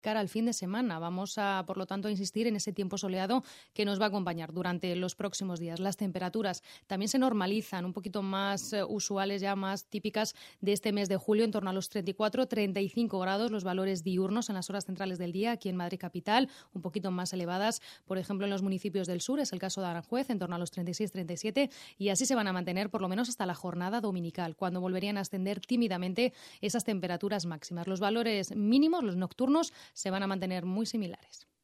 cara al fin de semana. Vamos a, por lo tanto, a insistir en ese tiempo soleado que nos va a acompañar durante los próximos días. Las temperaturas también se normalizan, un poquito más usuales, ya más típicas de este mes de julio, en torno a los 34-35 grados, los valores diurnos en las horas centrales del día, aquí en Madrid capital, un poquito más elevadas, por ejemplo, en los municipios del sur, es el caso de Aranjuez, en torno a los 36-37, y así se van a mantener por lo menos hasta la jornada dominical, cuando volverían a ascender tímidamente esas temperaturas máximas. Los valores mínimos, los nocturnos, se van a mantener muy similares.